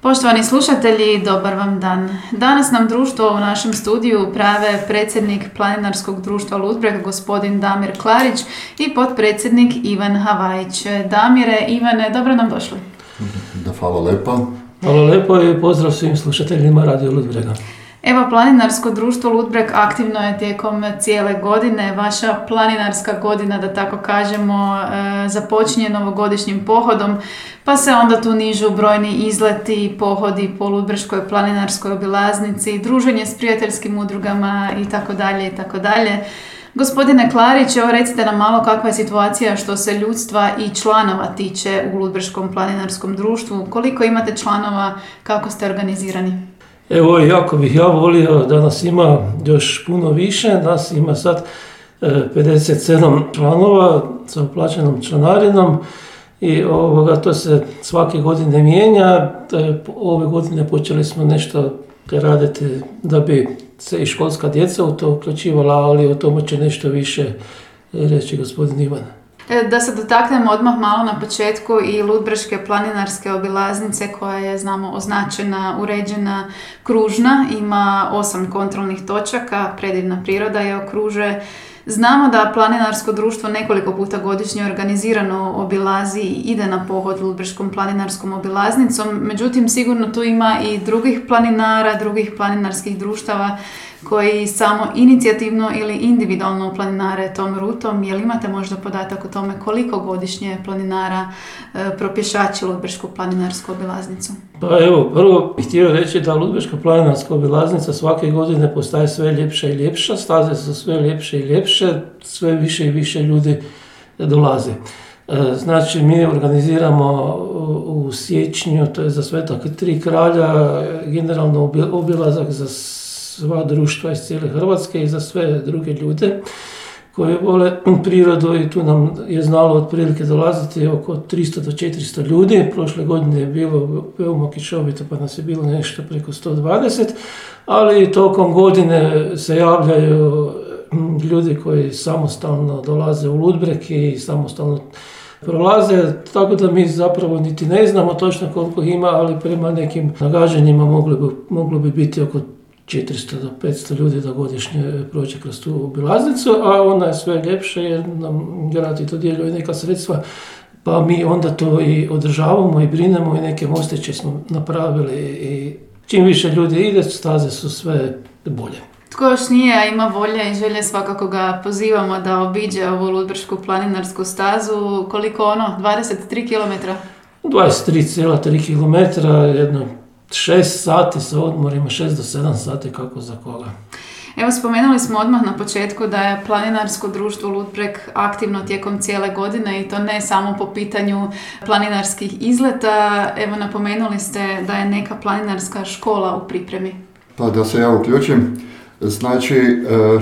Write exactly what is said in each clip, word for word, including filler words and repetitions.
Poštovani slušatelji, dobar vam dan. Danas nam društvo u našem studiju prave predsjednik Planinarskog društva Ludbreg, gospodin Damir Klarić, i potpredsjednik Ivan Havajić. Damire, Ivane, dobro nam došli. Da, hvala lepa. Hvala lepo i pozdrav svim slušateljima Radio Ludbrega. Evo, Planinarsko društvo Ludbreg aktivno je tijekom cijele godine. Vaša planinarska godina, da tako kažemo, započinje novogodišnjim pohodom, pa se onda tu nižu brojni izleti, pohodi po Ludbreškoj planinarskoj obilaznici, druženje s prijateljskim udrugama itd. itd. Gospodine Klarić, evo recite nam malo kakva je situacija što se ljudstva i članova tiče u Ludbreškom planinarskom društvu. Koliko imate članova, kako ste organizirani? Evo, jako bih ja volio da nas ima još puno više. Nas ima sad pedeset sedam članova sa uplaćenom članarinom i ovoga, to se svake godine mijenja. Ove godine počeli smo nešto raditi da bi se i školska djeca u to uključivala, ali o tome će nešto više reći gospodin Ivan. Da se dotaknemo odmah malo na početku i Ludbreške planinarske obilaznice koja je, znamo, označena, uređena, kružna, ima osam kontrolnih točaka, predivna priroda je okružuje. Znamo da planinarsko društvo nekoliko puta godišnje organizirano obilazi i ide na pohod Ludbreškom planinarskom obilaznicom, međutim sigurno tu ima i drugih planinara, drugih planinarskih društava koji samo inicijativno ili individualno planinare tom rutom. Jel imate možda podatak o tome koliko godišnje planinara e, propješači Ludbršku planinarsku obilaznicu? Pa evo, prvo bih htio reći da Ludbreška planinarska obilaznica svake godine postaje sve ljepša i ljepša, staze su sve ljepše i ljepše, sve više i više ljudi dolaze. E, znači, mi organiziramo u, u siječnju, to je za Svetog Tri kralja, generalno obilazak za sva društva iz cijele Hrvatske i za sve druge ljude koji vole prirodu, i tu nam je znalo otprilike dolaziti oko tristo do četiristo ljudi. Prošle godine je bilo veoma kišovito pa nas je bilo nešto preko sto dvadeset, ali tokom godine se javljaju ljudi koji samostalno dolaze u Ludbreg i samostalno prolaze, tako da mi zapravo niti ne znamo točno koliko ima, ali prema nekim nagađanjima moglo bi, moglo bi biti oko četiristo do petsto ljudi da godišnje prođe kroz tu obilaznicu, a ona je sve ljepša jer nam grad i dodjeljuje neka sredstva, pa mi onda to i održavamo i brinemo i neke mostiće smo napravili i čim više ljudi ide, staze su sve bolje. Tko još nije, a ima volje i želje, svakako ga pozivamo da obiđe ovu Ludbršku planinarsku stazu. Koliko ono? dvadeset tri kilometra? dvadeset tri zarez tri kilometra, jedno šest sati sa odmorima, šest do sedam sati, kako za koga. Evo, spomenuli smo odmah na početku da je Planinarsko društvo Ludbreg aktivno tijekom cijele godine i to ne samo po pitanju planinarskih izleta. Evo, napomenuli ste da je neka planinarska škola u pripremi. Pa da se ja uključim, znači e,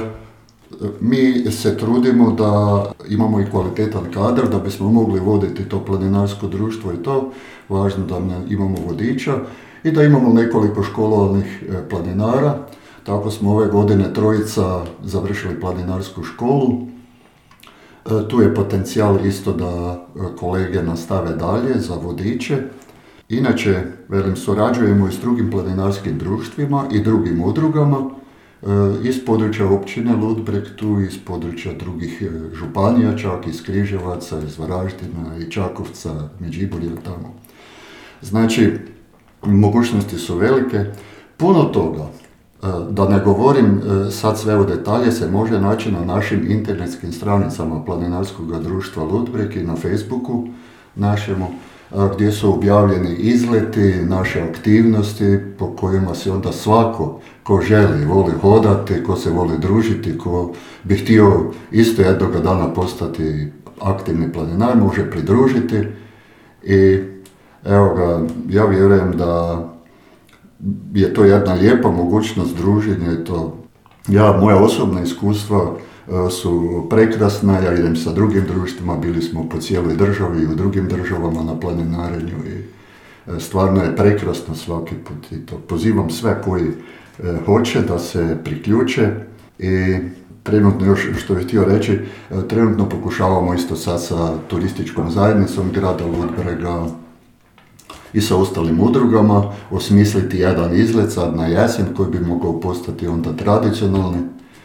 mi se trudimo da imamo i kvalitetan kadar da bismo mogli voditi to planinarsko društvo i to, važno da imamo vodiča i da imamo nekoliko školovanih planinara. Tako smo ove godine trojica završili planinarsku školu. E, tu je potencijal isto da kolege nastave dalje za vodiče. Inače, velim, surađujemo i s drugim planinarskim društvima i drugim udrugama e, iz područja općine Ludbreg, tu iz područja drugih županija, čak iz Križevaca, iz Varaždina i Čakovca, Međimurja tamo. Znači, mogućnosti su velike. Puno toga, da ne govorim sad sve u detalje, se može naći na našim internetskim stranicama Planinarskog društva Ludbreg i na Facebooku našemu, gdje su objavljeni izleti, naše aktivnosti po kojima se onda svako ko želi, voli hodati, ko se voli družiti, ko bi htio isto jednoga dana postati aktivni planinar, može pridružiti. I evo ga, ja vjerujem da je to jedna lijepa mogućnost druženja i to. Ja, moja osobna iskustva su prekrasna, ja idem sa drugim društvima, bili smo po cijeloj državi i u drugim državama na planinarenju i stvarno je prekrasno svaki put i to. Pozivam sve koji hoće da se priključe i trenutno još što bih htio reći, trenutno pokušavamo isto sad sa turističkom zajednicom grada Ludbrega i sa ostalim udrugama osmisliti jedan izlet sad na jesen koji bi mogao postati onda tradicionalni.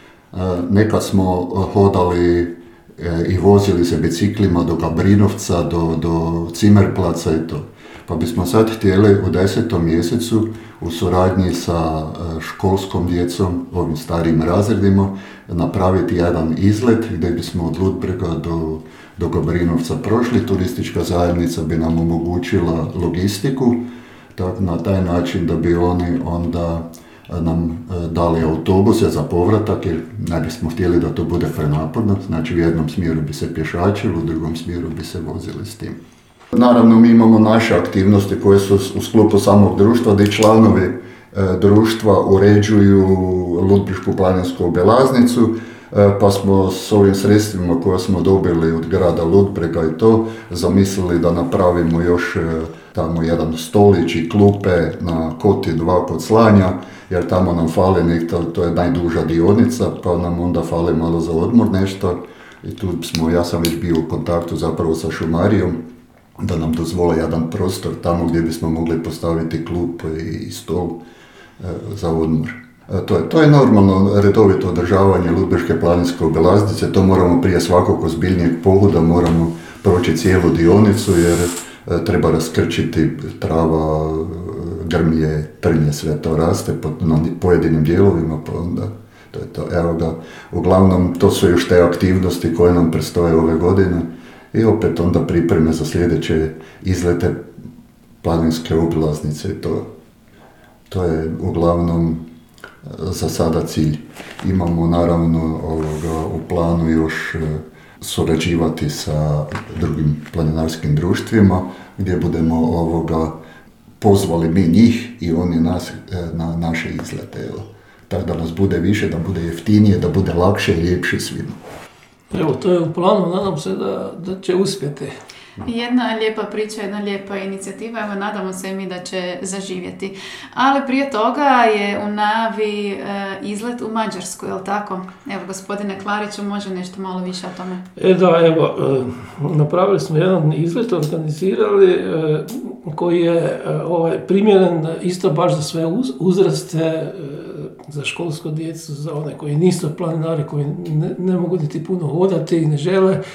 Nekad smo hodali i vozili se biciklima do Gabrinovca, do, do Cimerplaca i to. Pa bismo sad htjeli u desetom mjesecu u suradnji sa školskom djecom, ovim starijim razredima, napraviti jedan izlet gdje bismo od Ludbrega do, do Gabrinovca prošli. Turistička zajednica bi nam omogućila logistiku, tak, na taj način da bi oni onda nam dali autobuse za povratak, jer ne bismo htjeli da to bude prenaporno, znači u jednom smjeru bi se pješačili, u drugom smjeru bi se vozili s tim. Naravno, mi imamo naše aktivnosti koje su u sklopu samog društva, gdje članovi e, društva uređuju Ludbršku planinsku obilaznicu, e, pa smo s ovim sredstvima koje smo dobili od grada Ludbrega i to zamislili da napravimo još e, tamo jedan stolić i klupe na Koti dva kod Slanja, jer tamo nam fali nekto, to je najduža dionica, pa nam onda fali malo za odmor nešto. I tu smo, ja sam već bio u kontaktu zapravo sa šumarijom, da nam dozvole jedan prostor tamo gdje bismo mogli postaviti klub i stol e, za odmor. E, to, je, to je normalno redovito održavanje Ludbreške planinske obilaznice, to moramo prije svakog ozbiljnijeg pohoda, moramo proći cijelu dionicu jer e, treba raskrčiti trava, grmlje, trnje, sve to raste po, na pojedinim dijelovima, pa onda to je to. Evo ga, uglavnom to su još te aktivnosti koje nam predstoje ove godine. I opet onda pripreme za sljedeće izlete planinske obilaznice. To, to je uglavnom za sada cilj. Imamo naravno ovoga, u planu još surađivati sa drugim planinarskim društvima gdje budemo ovoga, pozvali mi njih i oni nas na naše izlete. Evo. Tako da nas bude više, da bude jeftinije, da bude lakše i ljepše svima. Evo, to je u planu, nadam se da, da će uspjeti. Jedna lijepa priča, jedna lijepa inicijativa, evo nadamo se i mi da će zaživjeti. Ali prije toga je u najavi e, izlet u Mađarsku, je li tako? Evo, gospodine Klariću, može nešto malo više o tome? E da, evo, e, napravili smo jedan izlet, organizirali, e, koji je e, ovaj, primjeren isto baš za sve uz, uzraste, e, za školsku djecu, za one koji nisu planinari, koji ne, ne mogu niti puno hodati i ne žele. E,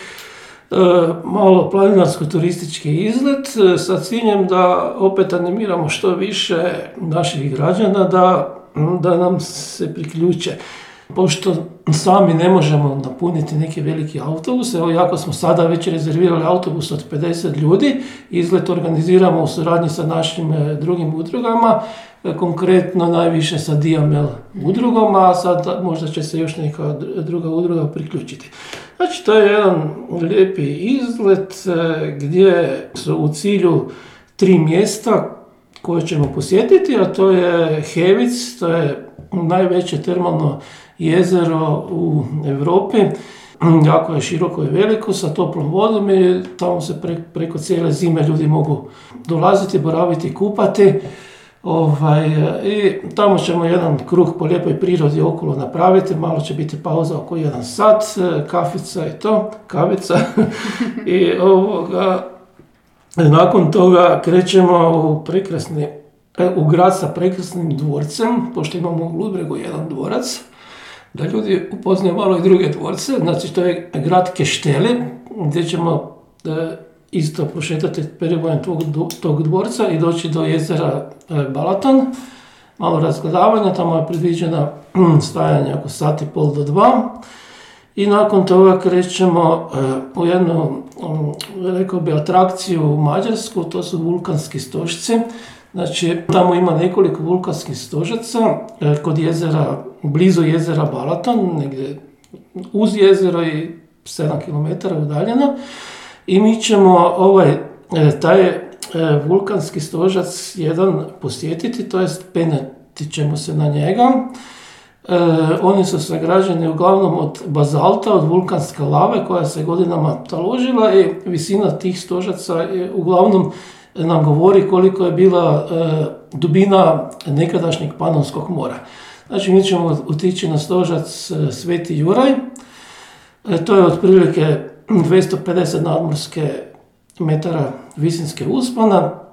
malo planinarsko-turistički izlet e, sa ciljem da opet animiramo što više naših građana da, da nam se priključe. Pošto sami ne možemo napuniti neki veliki autobus, evo jako smo sada već rezervirali autobus od pedeset ljudi, izlet organiziramo u suradnji sa našim e, drugim udrugama, e, konkretno najviše sa D M L udrugom, a sad možda će se još neka druga udruga priključiti. Znači, to je jedan lijepi izlet e, gdje su u cilju tri mjesta koje ćemo posjetiti, a to je Hevic, to je najveće termalno jezero u Europi, jako je široko i veliko, sa toplom vodom i tamo se pre, preko cijele zime ljudi mogu dolaziti, boraviti, kupati. Ovaj, i tamo ćemo jedan kruh po lijepoj prirodi okolo napraviti, malo će biti pauza oko jedan sat, kafica i to, kavica. I ovoga, nakon toga krećemo u prekrasni, u grad sa prekrasnim dvorcem, pošto imamo u Ludbregu jedan dvorac, da ljudi upoznaju malo i druge dvorce. Znači, to je grad Kešteli, gdje ćemo e, isto prošetati peribojem tog, tog dvorca i doći do jezera e, Balaton. Malo razgledavanja, tamo je predviđena stajanje oko sat i pol do dva. I nakon toga krećemo e, u jednu, um, rekao bi, atrakciju u Mađarsku, to su vulkanski stožci. Znači, tamo ima nekoliko vulkanskih stožaca e, kod jezera, blizu jezera Balaton, negdje uz jezero i sedam kilometara udaljeno. I mi ćemo ovaj, e, taj e, vulkanski stožac jedan posjetiti, to jest penjati ćemo se na njega. E, oni su sagrađeni uglavnom od bazalta, od vulkanske lave koja se godinama taložila i visina tih stožaca je uglavnom nam govori koliko je bila e, dubina nekadašnjeg Panonskog mora. Znači, mi ćemo otići na stožac e, Sveti Juraj, e, to je otprilike dvjesto pedeset nadmorske metara visinske uspona,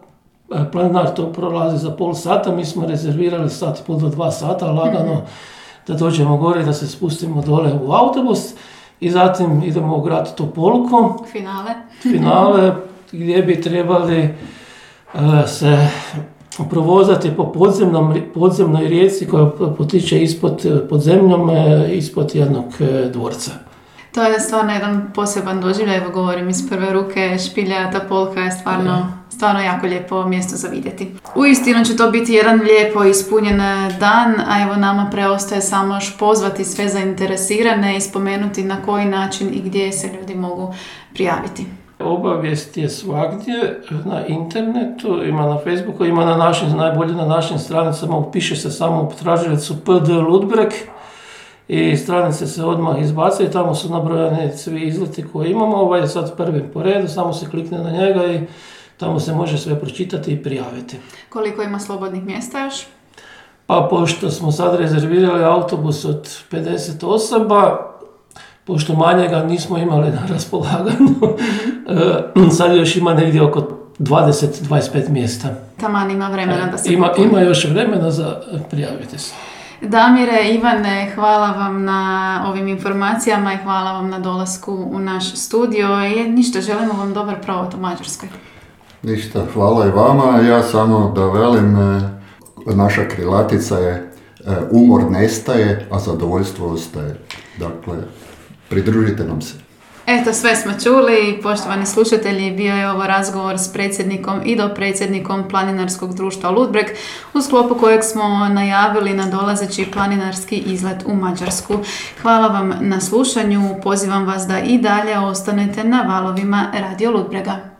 Planinar to prolazi za pol sata, mi smo rezervirali sat i pol do dva sata, lagano mm-hmm. da dođemo gore, da se spustimo dole u autobus i zatim idemo u grad Topolko. Finale. Finale gdje bi trebali uh, se provozati po podzemnom, podzemnoj rijeci koja potiče ispod, pod zemljom, ispod jednog dvorca. To je stvarno jedan poseban doživljaj, evo govorim iz prve ruke, Špilja Topolka je stvarno, stvarno jako lijepo mjesto za vidjeti. Uistinu će to biti jedan lijepo ispunjen dan, a evo nama preostaje samo još pozvati sve zainteresirane i spomenuti na koji način i gdje se ljudi mogu prijaviti. Obavijest je svagdje na internetu, ima na Facebooku, ima na našim, najbolje na našim stranicama, upiše se samo u tražilicu P D Ludbreg i stranice se odmah izbace i tamo su nabrojane svi izleti koje imamo. Ovaj je sad prvi po redu, samo se klikne na njega i tamo se može sve pročitati i prijaviti. Koliko ima slobodnih mjesta još? Pa pošto smo sad rezervirali autobus od pedeset osoba, pošto manjega nismo imali na raspolaganju, sad još ima negdje oko dvadeset do dvadeset pet mjesta. Taman ima vremena da se ima, popuni. ima još vremena za prijaviti se. Damire, Ivane, hvala vam na ovim informacijama i hvala vam na dolasku u naš studio i ništa, želimo vam dobar provod u Mađarskoj. Ništa, hvala i vama. Ja samo da velim, naša krilatica je umor nestaje, a zadovoljstvo ostaje. Dakle, pridružite nam se. Eto, sve smo čuli. Poštovani slušatelji, bio je ovo razgovor s predsjednikom i dopredsjednikom Planinarskog društva Ludbreg, u sklopu kojeg smo najavili nadolazeći planinarski izlet u Mađarsku. Hvala vam na slušanju. Pozivam vas da i dalje ostanete na valovima Radio Ludbrega.